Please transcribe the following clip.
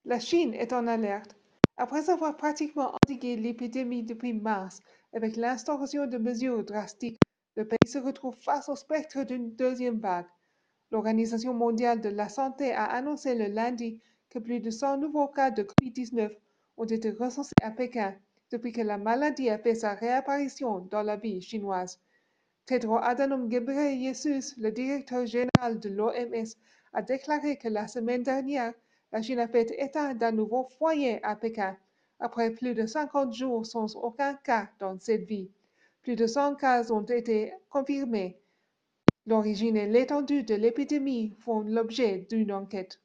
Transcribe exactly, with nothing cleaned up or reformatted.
La Chine est en alerte. Après avoir pratiquement endigué l'épidémie depuis mars avec l'instauration de mesures drastiques, le pays se retrouve face au spectre d'une deuxième vague. L'Organisation mondiale de la santé a annoncé le lundi que plus de cent nouveaux cas de covid dix-neuf ont été recensés à Pékin depuis que la maladie a fait sa réapparition dans la ville chinoise. Tedros Adhanom Ghebreyesus, le directeur général de l'O M S, a déclaré que la semaine dernière, la Chine a fait état d'un nouveau foyer à Pékin, après plus de cinquante jours sans aucun cas dans cette ville. Plus de cent cas ont été confirmés. L'origine et l'étendue de l'épidémie font l'objet d'une enquête.